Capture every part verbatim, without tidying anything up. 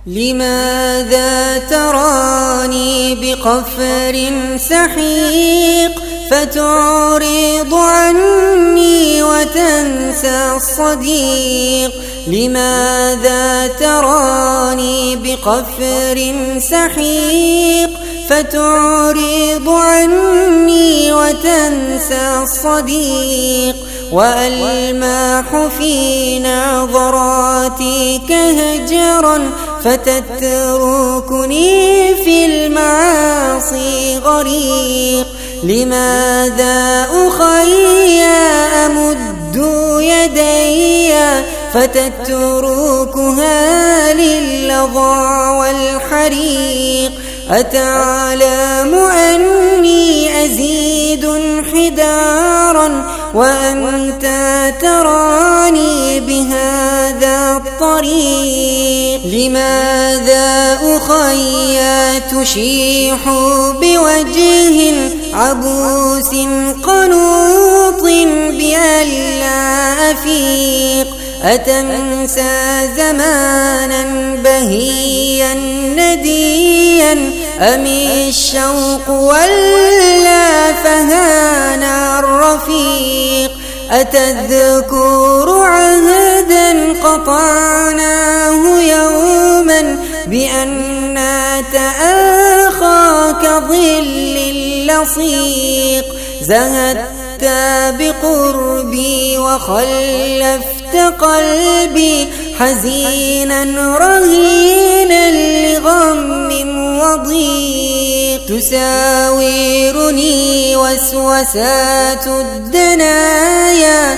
لماذا تراني بقفر سحيق فتعرض عني وتنسى الصديق؟ لماذا تراني بقفر سحيق فتعرض عني وتنسى الصديق؟ وألماح في نظراتك هجرا فتتركني في المعاصي غريق. لماذا أخي أمد يدي فتتركها للظى والحريق؟ أتعلم أني أزيد انحدارا وأنت تراني بهذا الطريق؟ لماذا أخي تشيح بوجه عبوس قنوط بألا أفيق؟ أتنسى زمانا بهيا نديا أم الشوق ولا فهانا الرفيق؟ أتذكر عهدا قطعناه يوما بأن تآخاك ظل اللصيق؟ زهدت بقربي وخلفت قلبي حزينا رهينا لغم وضيق. تساورني وسوسات الدنايا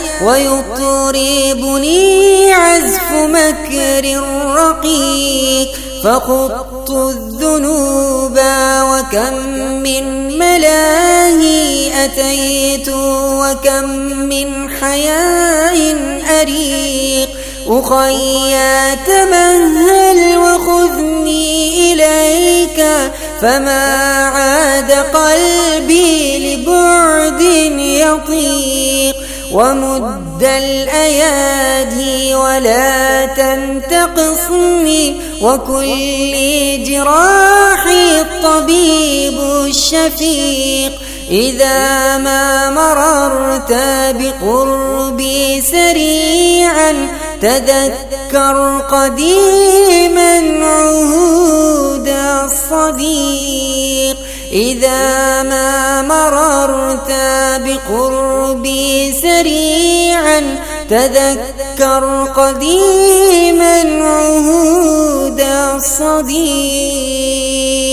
ويطربني عزف مكر رقيق. فخضت الذنوب وكم من ملاهي أتيت وكم من حياء أريق. أخي تمهل وخذني إليك فما عاد قلبي لبعد يطيق. ومد الأيادي ولا تنتقصني وكل جراحي الطبيب الشفيق. إذا ما مررت بقربي سريعا تذكر قديما عهود الصديق. إذا ما مررت بقربي سريعا تذكر قديما عهود الصديق.